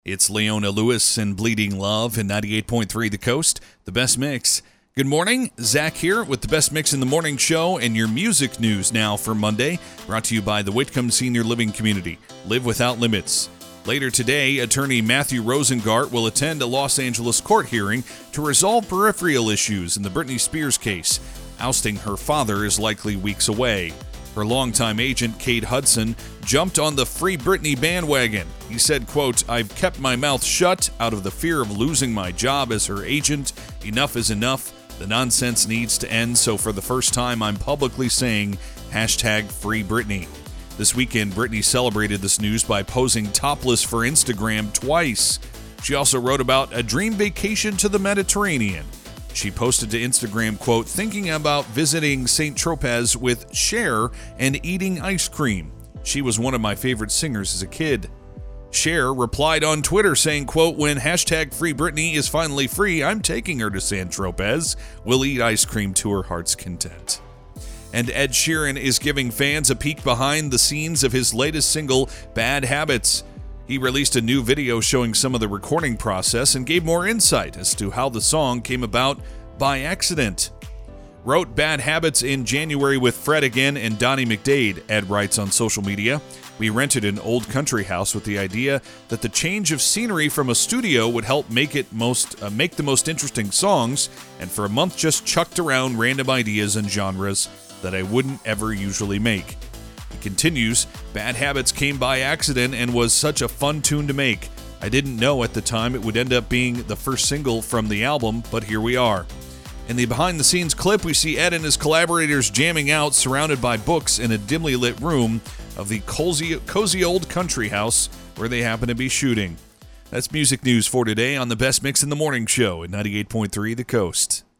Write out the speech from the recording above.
It's Leona Lewis and Bleeding Love in 98.3 The Coast, the best mix. Good morning, Zach here with the best mix in the morning show and your music news now for Monday, brought to you by the Whitcomb Senior Living Community. Live without limits. Later today, attorney Matthew Rosengart will attend a Los Angeles court hearing to resolve peripheral issues in the Britney Spears case. Ousting her father is likely weeks away. Her longtime agent, Kate Hudson, jumped on the Free Britney bandwagon. He said, quote, "I've kept my mouth shut out of the fear of losing my job as her agent. Enough is enough. The nonsense needs to end, so for the first time, I'm publicly saying #Free Britney." This weekend, Britney celebrated this news by posing topless for Instagram twice. She also wrote about a dream vacation to the Mediterranean. She posted to Instagram, quote, "Thinking about visiting St. Tropez with Cher and eating ice cream. She was one of my favorite singers as a kid." Cher replied on Twitter saying, quote, "When #Free Britney is finally free, I'm taking her to St. Tropez. We'll eat ice cream to her heart's content." And Ed Sheeran is giving fans a peek behind the scenes of his latest single, Bad Habits. He released a new video showing some of the recording process and gave more insight as to how the song came about by accident. Wrote Bad Habits in January with Fred again and Donnie McDade, Ed writes on social media. "We rented an old country house with the idea that the change of scenery from a studio would help make the most interesting songs, and for a month just chucked around random ideas and genres that I wouldn't ever usually make." He continues, "Bad Habits came by accident and was such a fun tune to make. I didn't know at the time it would end up being the first single from the album, but here we are." In the behind-the-scenes clip, we see Ed and his collaborators jamming out, surrounded by books in a dimly lit room of the cozy old country house where they happen to be shooting. That's music news for today on the Best Mix in the Morning Show at 98.3 The Coast.